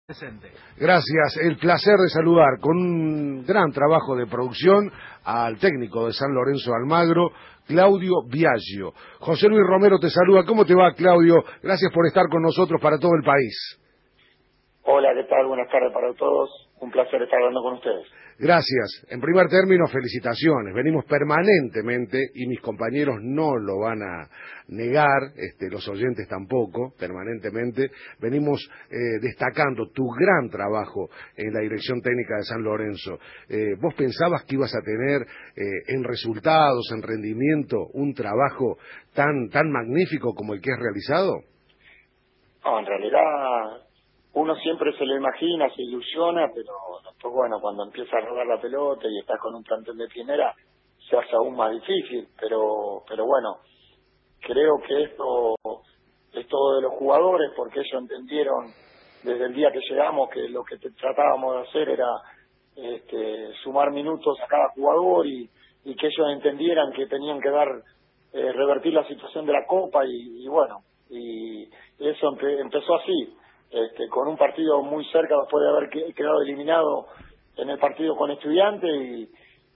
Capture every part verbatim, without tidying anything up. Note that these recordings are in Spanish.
Presente. Gracias, el placer de saludar con un gran trabajo de producción al técnico de San Lorenzo de Almagro, Claudio Biagio. José Luis Romero te saluda. ¿Cómo te va, Claudio? Gracias por estar con nosotros para todo el país. Hola, ¿qué tal? Buenas tardes para todos. Un placer estar hablando con ustedes. Gracias. En primer término, felicitaciones. Venimos permanentemente, y mis compañeros no lo van a negar, este, los oyentes tampoco, permanentemente, venimos eh, destacando tu gran trabajo en la dirección técnica de San Lorenzo. Eh, ¿Vos pensabas que ibas a tener eh, en resultados, en rendimiento, un trabajo tan, tan magnífico como el que has realizado? No, en realidad uno siempre se lo imagina, se ilusiona, pero después, bueno, cuando empieza a rodar la pelota y estás con un plantel de primera, se hace aún más difícil, pero pero bueno, creo que esto es todo de los jugadores, porque ellos entendieron desde el día que llegamos que lo que tratábamos de hacer era este, sumar minutos a cada jugador y, y que ellos entendieran que tenían que dar, eh, revertir la situación de la Copa y, y bueno, y eso empe empezó así. Este, con un partido muy cerca después de haber que, quedado eliminado en el partido con Estudiantes y,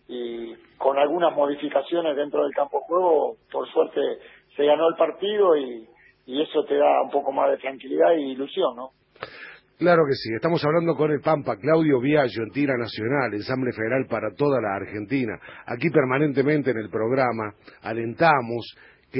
y con algunas modificaciones dentro del campo de juego, por suerte se ganó el partido y, y eso te da un poco más de tranquilidad y ilusión, ¿no? Claro que sí, estamos hablando con el Pampa, Claudio Biagio, en Tira Nacional, ensamble federal para toda la Argentina. Aquí permanentemente en el programa alentamos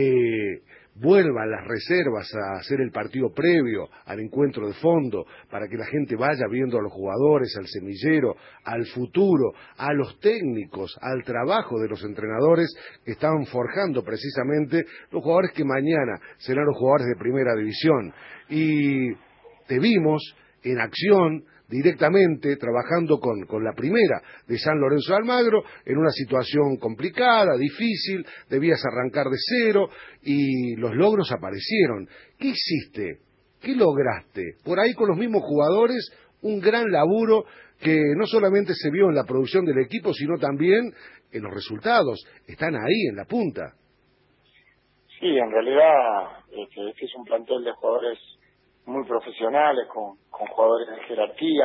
que vuelvan las reservas a hacer el partido previo al encuentro de fondo, para que la gente vaya viendo a los jugadores, al semillero, al futuro, a los técnicos, al trabajo de los entrenadores que están forjando precisamente los jugadores que mañana serán los jugadores de primera división. Y te vimos en acción directamente trabajando con, con la primera de San Lorenzo de Almagro en una situación complicada, difícil, debías arrancar de cero y los logros aparecieron. ¿Qué hiciste? ¿Qué lograste? Por ahí con los mismos jugadores, un gran laburo que no solamente se vio en la producción del equipo, sino también en los resultados. Están ahí en la punta. Sí, en realidad este, este es un plantel de jugadores muy profesionales, con, con jugadores de jerarquía.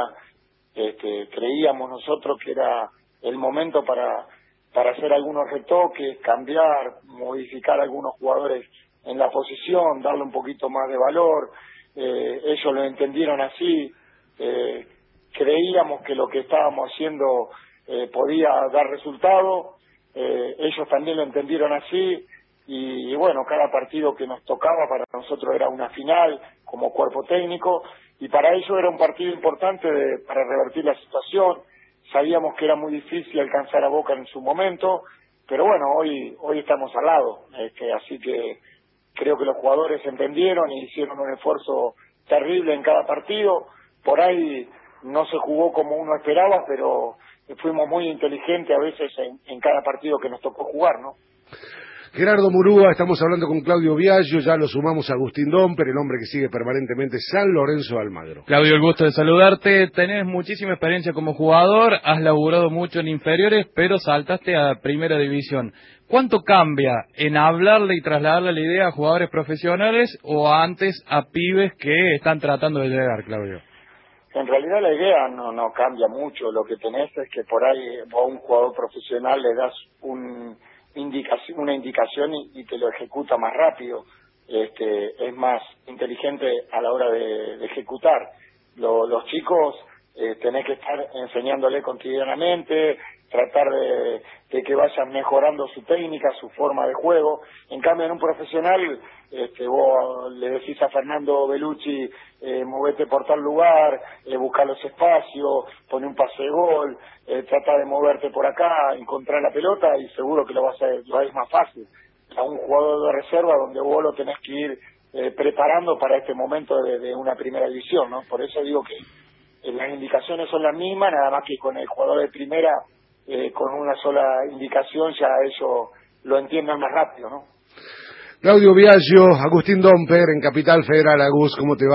Este, creíamos nosotros que era el momento para, para hacer algunos retoques, cambiar, modificar algunos jugadores en la posición, darle un poquito más de valor. Eh, ellos lo entendieron así. Eh, creíamos que lo que estábamos haciendo eh, podía dar resultado. Eh, ellos también lo entendieron así. Y, y bueno, cada partido que nos tocaba para nosotros era una final como cuerpo técnico y para ellos era un partido importante de, para revertir la situación. Sabíamos que era muy difícil alcanzar a Boca en su momento, pero bueno, hoy hoy estamos al lado, este, así que creo que los jugadores entendieron y hicieron un esfuerzo terrible en cada partido. Por ahí no se jugó como uno esperaba, pero fuimos muy inteligentes a veces en, en cada partido que nos tocó jugar, ¿no? Gerardo Murúa, estamos hablando con Claudio Biagio, ya lo sumamos a Agustín Domper, el hombre que sigue permanentemente San Lorenzo de Almagro. Claudio, el gusto de saludarte. Tenés muchísima experiencia como jugador, has laburado mucho en inferiores, pero saltaste a primera división. ¿Cuánto cambia en hablarle y trasladarle la idea a jugadores profesionales o antes a pibes que están tratando de llegar, Claudio? En realidad la idea no, no cambia mucho. Lo que tenés es que por ahí a un jugador profesional le das un indicación, una indicación y, y te lo ejecuta más rápido, este, es más inteligente a la hora de, de ejecutar. Lo, los chicos eh, tenés que estar enseñándole cotidianamente, tratar de, de que vayan mejorando su técnica, su forma de juego. En cambio, en un profesional, este, vos le decís a Fernando Bellucci, eh, movete por tal lugar, eh, busca los espacios, pone un pase de gol, eh, trata de moverte por acá, encontrar la pelota y seguro que lo vas a, lo es más fácil. A un jugador de reserva donde vos lo tenés que ir eh, preparando para este momento de, de una primera división, ¿no? Por eso digo que eh, las indicaciones son las mismas, nada más que con el jugador de primera, eh, con una sola indicación ya ellos lo entiendan más rápido, ¿no? Claudio Biagio, Agustín Domper en Capital Federal. Agus, ¿cómo te va?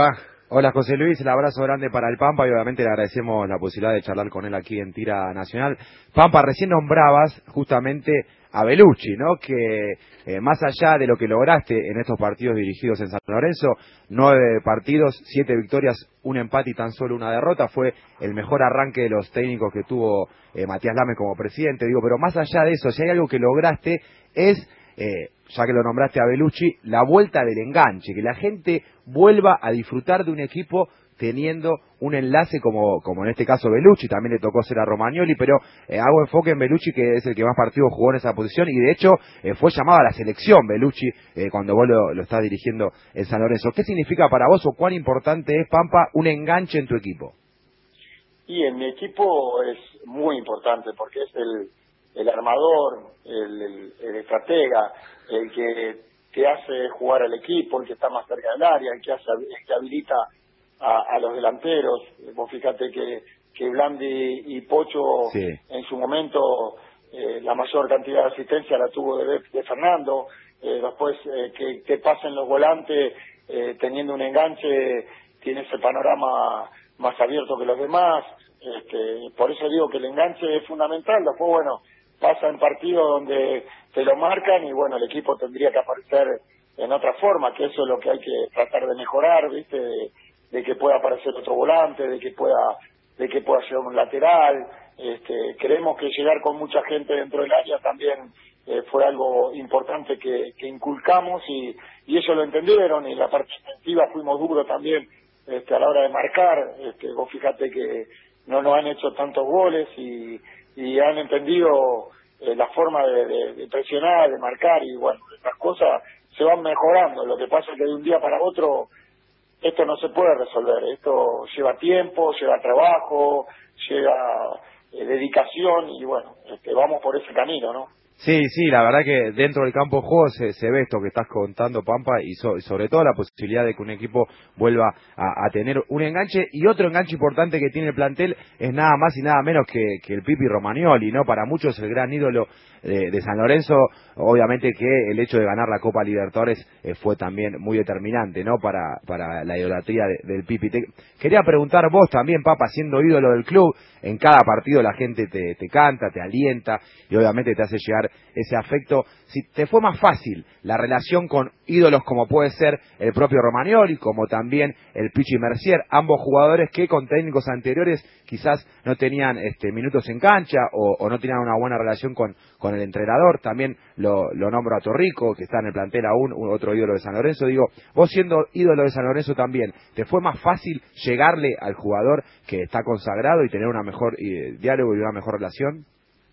Hola José Luis, el abrazo grande para el Pampa y obviamente le agradecemos la posibilidad de charlar con él aquí en Tira Nacional. Pampa, recién nombrabas justamente a Bellucci, ¿no? Que eh, más allá de lo que lograste en estos partidos dirigidos en San Lorenzo, nueve partidos, siete victorias, un empate y tan solo una derrota, fue el mejor arranque de los técnicos que tuvo eh, Matías Lames como presidente. Digo, pero más allá de eso, si hay algo que lograste es... Eh, ya que lo nombraste a Bellucci, la vuelta del enganche, que la gente vuelva a disfrutar de un equipo teniendo un enlace como, como en este caso Bellucci, también le tocó ser a Romagnoli, pero eh, hago enfoque en Bellucci, que es el que más partidos jugó en esa posición, y de hecho eh, fue llamado a la selección Bellucci eh, cuando vos lo, lo estás dirigiendo en San Lorenzo. ¿Qué significa para vos o cuán importante es, Pampa, un enganche en tu equipo? Y en mi equipo es muy importante porque es el el armador, el, el, el estratega, el que, que hace jugar al equipo, el que está más cerca del área, el que, hace, el que habilita a, a los delanteros. Vos fíjate que, que Blandi y Pocho sí. en su momento eh, la mayor cantidad de asistencia la tuvo de, de Fernando, eh, después eh, que, que pasen los volantes eh, teniendo un enganche, tiene ese panorama más abierto que los demás. Este, por eso digo que el enganche es fundamental. Después, bueno, pasa en partidos donde te lo marcan y bueno, el equipo tendría que aparecer en otra forma, que eso es lo que hay que tratar de mejorar, ¿viste? De, de que pueda aparecer otro volante, de que pueda de que pueda llegar un lateral. Este, creemos que llegar con mucha gente dentro del área también eh, fue algo importante que, que inculcamos y, y ellos lo entendieron, y en la parte defensiva fuimos duros también este, a la hora de marcar. Este, vos fíjate que no nos han hecho tantos goles y y han entendido eh, la forma de, de, de presionar, de marcar, y bueno, las cosas se van mejorando. Lo que pasa es que de un día para otro esto no se puede resolver, esto lleva tiempo, lleva trabajo, lleva eh, dedicación y bueno, este, vamos por ese camino, ¿no? Sí, sí, la verdad que dentro del campo de juego se, se ve esto que estás contando, Pampa, y, so, y sobre todo la posibilidad de que un equipo vuelva a, a tener un enganche. Y otro enganche importante que tiene el plantel es nada más y nada menos que, que el Pipi Romagnoli, ¿no? Para muchos el gran ídolo de, de San Lorenzo. Obviamente que el hecho de ganar la Copa Libertadores eh, fue también muy determinante, ¿no? Para, para la idolatría de, del Pipi. Te quería preguntar vos también, Papa, siendo ídolo del club, en cada partido la gente te, te canta, te alienta y obviamente te hace llegar ese afecto. Si te fue más fácil la relación con ídolos como puede ser el propio Romagnoli, como también el Pichi Mercier, ambos jugadores que con técnicos anteriores quizás no tenían este, minutos en cancha o, o no tenían una buena relación con, con el entrenador. También lo, lo nombro a Torrico, que está en el plantel aún, otro ídolo de San Lorenzo. Digo, vos siendo ídolo de San Lorenzo también, ¿te fue más fácil llegarle al jugador que está consagrado y tener una mejor eh, diálogo y una mejor relación?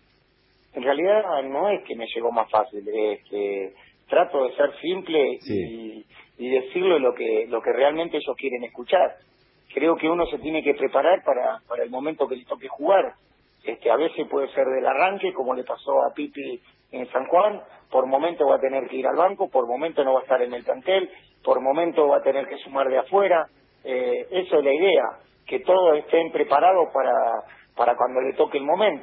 En realidad no es que me llegó más fácil, es que trato de ser simple sí. y, y decirle lo que lo que realmente ellos quieren escuchar. Creo que uno se tiene que preparar para, para el momento que le toque jugar. Este, a veces puede ser del arranque, como le pasó a Pipi en San Juan, por momento va a tener que ir al banco, por momento no va a estar en el plantel, por momento va a tener que sumar de afuera. Eh, eso es la idea, que todos estén preparados para, para cuando le toque el momento.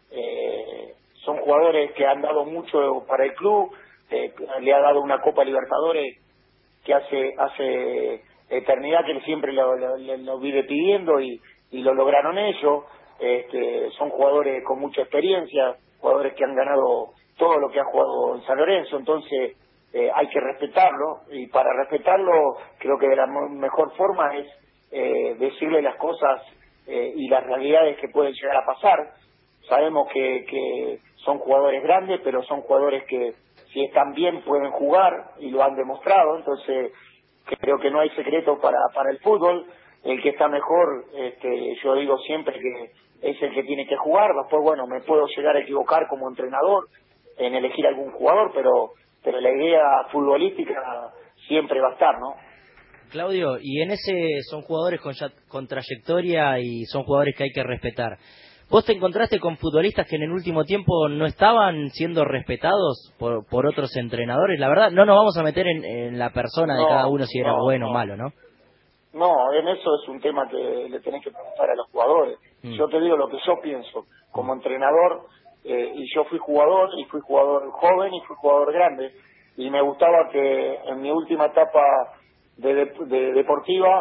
Eh, son jugadores que han dado mucho para el club, eh, le ha dado una Copa Libertadores que hace hace eternidad que él siempre lo, lo, lo vive pidiendo y, y lo lograron ellos. Este, son jugadores con mucha experiencia, jugadores que han ganado todo lo que han jugado en San Lorenzo, entonces eh, hay que respetarlo, y para respetarlo creo que de la mejor forma es eh, decirle las cosas eh, y las realidades que pueden llegar a pasar. Sabemos que, que son jugadores grandes, pero son jugadores que si están bien pueden jugar y lo han demostrado, entonces creo que no hay secreto para, para el fútbol. El que está mejor, este, yo digo siempre que es el que tiene que jugar. Después, bueno, me puedo llegar a equivocar como entrenador en elegir algún jugador, pero pero la idea futbolística siempre va a estar, ¿no? Claudio, y en ese son jugadores con, ya, con trayectoria y son jugadores que hay que respetar. ¿Vos te encontraste con futbolistas que en el último tiempo no estaban siendo respetados por, por otros entrenadores? La verdad, no nos vamos a meter en, en la persona de no, cada uno si era no, bueno o no. malo, ¿no? No, en eso es un tema que le tenés que preguntar a los jugadores. Mm. Yo te digo lo que yo pienso como entrenador, eh, y yo fui jugador, y fui jugador joven, y fui jugador grande, y me gustaba que en mi última etapa de, de, de deportiva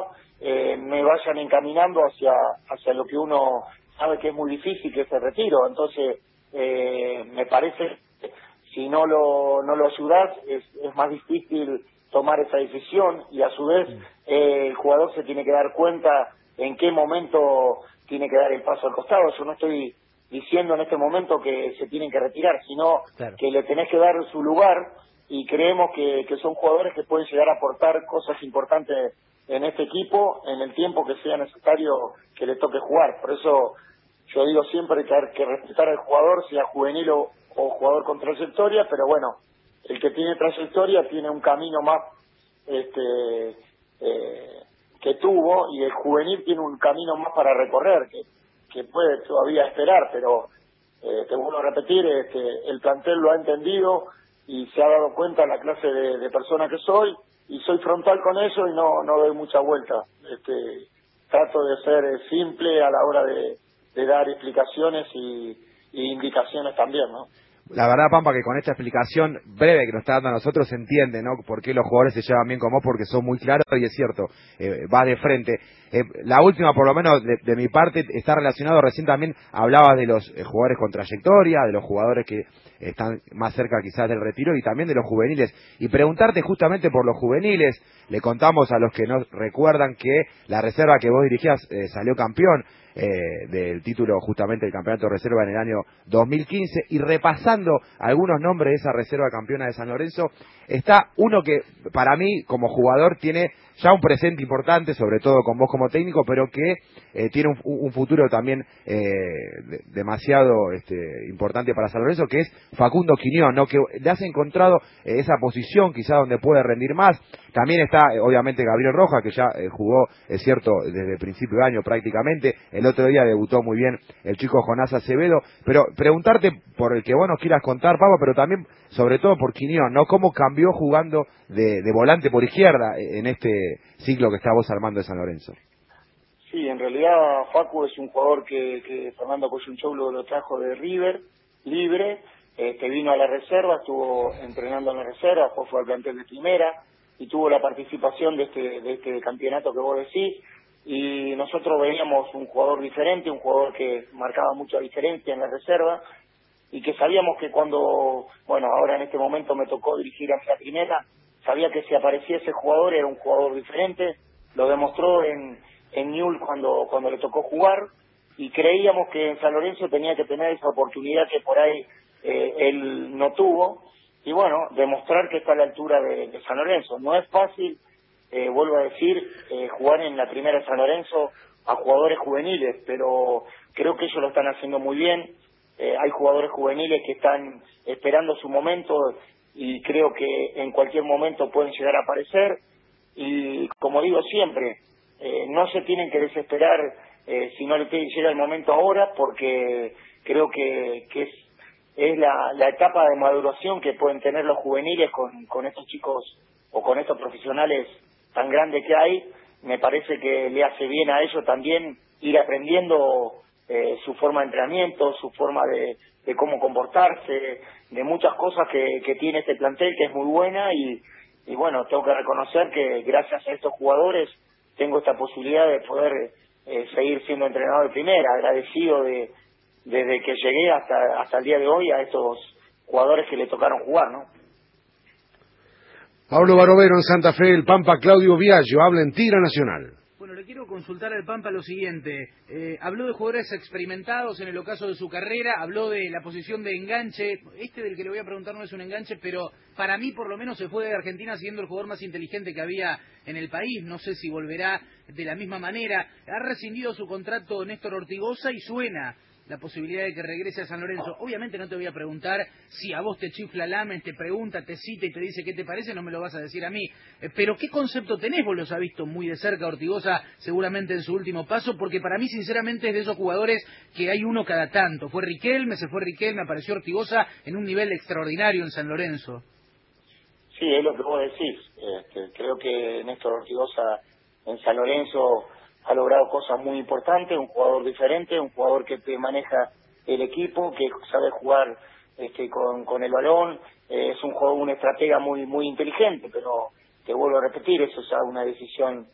eh, me vayan encaminando hacia hacia lo que uno sabe que es muy difícil, que es el retiro. Entonces, eh, me parece que si no lo no lo ayudás, es, es más difícil tomar esa decisión, y a su vez eh, el jugador se tiene que dar cuenta en qué momento tiene que dar el paso al costado. Yo no estoy diciendo en este momento que se tienen que retirar, sino claro, que le tenés que dar su lugar, y creemos que, que son jugadores que pueden llegar a aportar cosas importantes en este equipo en el tiempo que sea necesario que le toque jugar. Por eso yo digo siempre que hay que respetar al jugador, sea juvenil o, o jugador con trayectoria, pero bueno, el que tiene trayectoria tiene un camino más este eh, que tuvo, y el juvenil tiene un camino más para recorrer, que, que puede todavía esperar, pero eh, te vuelvo a repetir, este, el plantel lo ha entendido y se ha dado cuenta la clase de, de persona que soy, y soy frontal con eso y no no doy mucha vuelta. Este, trato de ser simple a la hora de, de dar explicaciones y, y indicaciones también, ¿no? La verdad, Pampa, que con esta explicación breve que nos está dando a nosotros se entiende, ¿no?, por qué los jugadores se llevan bien con vos, porque son muy claros, y es cierto, eh, vas de frente. Eh, la última, por lo menos de, de mi parte, está relacionado, recién también hablabas de los eh, jugadores con trayectoria, de los jugadores que están más cerca quizás del retiro, y también de los juveniles. Y preguntarte justamente por los juveniles. Le contamos a los que no recuerdan que la reserva que vos dirigías eh, salió campeón Eh, del título justamente del campeonato de reserva en el año dos mil quince, y repasando algunos nombres de esa reserva campeona de San Lorenzo, está uno que para mí como jugador tiene ya un presente importante, sobre todo con vos como técnico, pero que eh, tiene un, un futuro también eh, de, demasiado este, importante para San Lorenzo, que es Facundo Quiñón, ¿no?, que le has encontrado eh, esa posición quizá donde puede rendir más. También está eh, obviamente Gabriel Rojas, que ya eh, jugó, es cierto, desde el principio de año prácticamente. El otro día debutó muy bien el chico Jonás Acevedo, pero preguntarte por el que vos nos quieras contar, Pablo, pero también sobre todo por Quiñón, ¿no?, cómo cambió jugando de, de volante por izquierda en este ciclo que está vos armando de San Lorenzo. Sí, en realidad Facu es un jugador que, que Fernando Coyunchoglu lo trajo de River, libre, este, vino a la reserva, estuvo entrenando en la reserva, después fue al plantel de primera, y tuvo la participación de este, de este campeonato que vos decís, y nosotros veíamos un jugador diferente, un jugador que marcaba mucha diferencia en la reserva, y que sabíamos que cuando, bueno, ahora en este momento me tocó dirigir hacia la primera, sabía que si aparecía ese jugador era un jugador diferente, lo demostró en, en Newell's cuando, cuando le tocó jugar, y creíamos que en San Lorenzo tenía que tener esa oportunidad que por ahí eh, él no tuvo, y bueno, demostrar que está a la altura de, de San Lorenzo. No es fácil, eh, vuelvo a decir, eh, jugar en la primera de San Lorenzo a jugadores juveniles, pero creo que ellos lo están haciendo muy bien. Eh, hay jugadores juveniles que están esperando su momento, y creo que en cualquier momento pueden llegar a aparecer, y como digo siempre, eh, no se tienen que desesperar eh, si no le llega el momento ahora, porque creo que, que es, es la, la etapa de maduración que pueden tener los juveniles con, con estos chicos o con estos profesionales tan grandes que hay. Me parece que le hace bien a ellos también ir aprendiendo eh, su forma de entrenamiento, su forma de, de cómo comportarse, de muchas cosas que, que tiene este plantel, que es muy buena, y, y bueno, tengo que reconocer que gracias a estos jugadores tengo esta posibilidad de poder eh, seguir siendo entrenador de primera, agradecido de desde que llegué hasta hasta el día de hoy a estos jugadores que le tocaron jugar, ¿no? Pablo Barovero en Santa Fe, el Pampa Claudio Viaggio, habla en Tira Nacional. Bueno, le quiero consultar al Pampa lo siguiente. Eh, habló de jugadores experimentados en el ocaso de su carrera, habló de la posición de enganche. Este del que le voy a preguntar no es un enganche, pero para mí por lo menos se fue de Argentina siendo el jugador más inteligente que había en el país. No sé si volverá de la misma manera. Ha rescindido su contrato Néstor Ortigoza y suena la posibilidad de que regrese a San Lorenzo. Obviamente no te voy a preguntar si a vos te chifla Lames, te pregunta, te cita y te dice qué te parece, no me lo vas a decir a mí. Eh, pero ¿qué concepto tenés? Vos los has visto muy de cerca Ortigoza, seguramente en su último paso, porque para mí sinceramente es de esos jugadores que hay uno cada tanto. Fue Riquelme, se fue Riquelme, apareció Ortigoza en un nivel extraordinario en San Lorenzo. Sí, es lo que vos decís. Este, creo que Néstor Ortigoza en San Lorenzo ha logrado cosas muy importantes, un jugador diferente, un jugador que te maneja el equipo, que sabe jugar este, con, con el balón, eh, es un jugador, un estratega muy muy inteligente, pero te vuelvo a repetir, eso es ya una decisión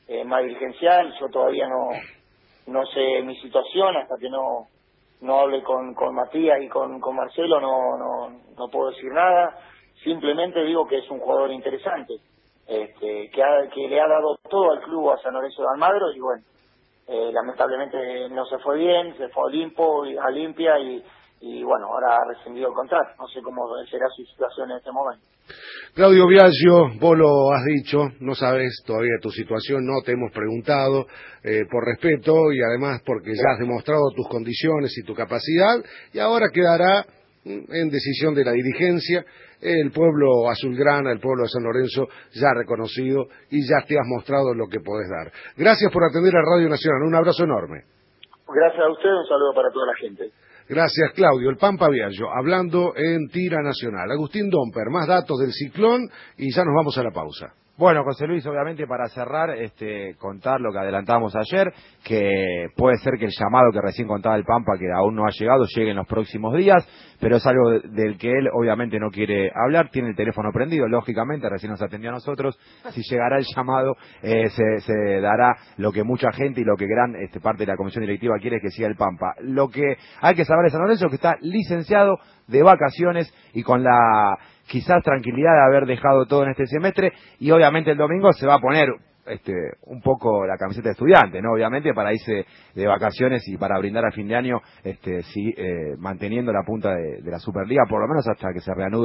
eh, más dirigencial. Yo todavía no no sé mi situación hasta que no no hable con, con Matías y con, con Marcelo, no, no no puedo decir nada. Simplemente digo que es un jugador interesante, este, que, ha, que le ha dado todo al club, a San Lorenzo de Almagro, y bueno, eh, lamentablemente no se fue bien, se fue a Olimpo, a Olimpia, y, y bueno, ahora ha rescindido el contrato. No sé cómo será su situación en este momento. Claudio Biagio, vos lo has dicho, no sabes todavía tu situación, no te hemos preguntado, eh, por respeto y además porque ya has demostrado tus condiciones y tu capacidad, y ahora quedará en decisión de la dirigencia. El pueblo azulgrana, el pueblo de San Lorenzo ya ha reconocido y ya te has mostrado lo que podés dar. Gracias por atender a Radio Nacional, un abrazo enorme. Gracias a usted, un saludo para toda la gente. Gracias, Claudio. El Pampa Biagio, hablando en Tira Nacional. Agustín Domper, más datos del ciclón y ya nos vamos a la pausa. Bueno, José Luis, obviamente para cerrar, este, contar lo que adelantamos ayer, que puede ser que el llamado que recién contaba el Pampa, que aún no ha llegado, llegue en los próximos días, pero es algo de, del que él obviamente no quiere hablar. Tiene el teléfono prendido, lógicamente, recién nos atendió a nosotros. Si llegará el llamado, eh, se, se dará lo que mucha gente y lo que gran este, parte de la comisión directiva quiere que siga el Pampa. Lo que hay que saber de San Lorenzo es que está licenciado de vacaciones y con la quizás tranquilidad de haber dejado todo en este semestre, y obviamente el domingo se va a poner este un poco la camiseta de estudiante, ¿no? Obviamente para irse de vacaciones y para brindar a fin de año, este sí, eh, manteniendo la punta de, de la Superliga, por lo menos hasta que se reanude